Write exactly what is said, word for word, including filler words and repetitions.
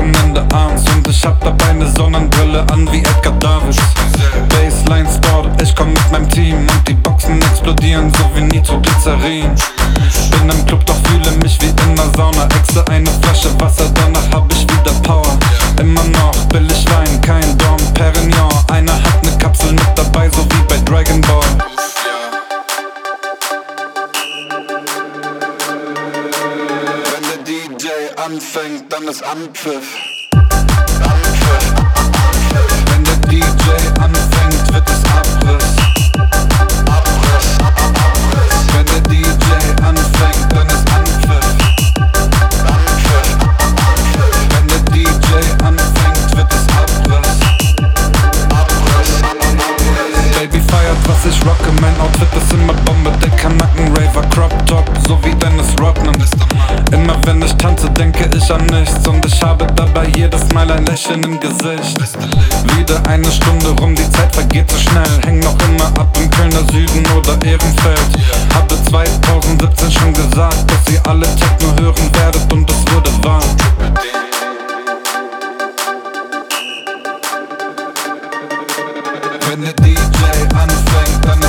Wochenende abends und ich hab dabei ne Sonnenbrille an wie Edgar Davids. Bassline startet, ich komm mit meinem Team und die Boxen explodieren so wie Nitroglycerin. Bin im Club, doch fühle mich wie in der Sauna. Exe eine Flasche Wasser, danach hab ich wieder Power. Immer noch billig Wein, kein Dom Perignon. Einer hat ne Kapsel mit dabei, so wie bei Dragon Ball. Wenn der D J anfängt, dann ist Anpfiff. Anpfiff, Anpfiff. Wenn der D J anfängt, wird es Abriss. Abriss, Abriss. Wenn der D J anfängt, dann ist Anpfiff. Anpfiff, Anpfiff. Wenn der D J anfängt, wird es Abriss. Abriss, Abriss. Baby feiert, was ich rocke, mein Outfit ist immer Bombe. Dicker Nacken, Raver, Crop Top, so wie Dennis Rodman. Immer wenn ich tanze, denke ich an nichts und ich habe dabei jedes Mal ein Lächeln im Gesicht. Wieder eine Stunde rum, die Zeit vergeht so schnell. Häng noch immer ab im Kölner Süden oder Ehrenfeld. Habe zwanzig siebzehn schon gesagt, dass ihr alle Techno hören werdet und es wurde wahr. Wenn der D J anfängt, dann